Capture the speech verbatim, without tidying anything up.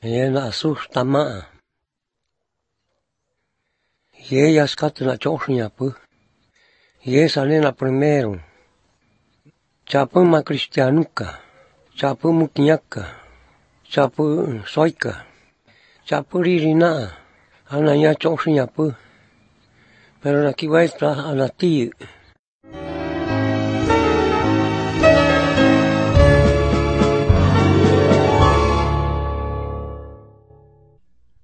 Yena asustama. Y ella scatna choxnya pu. Y esa nena primero. Chapuma cristianuka. Chapumu kiñaka. Chapu soika. Chapuririna. Ana ya choxnya pu. Pero aquí va a estar a la tía.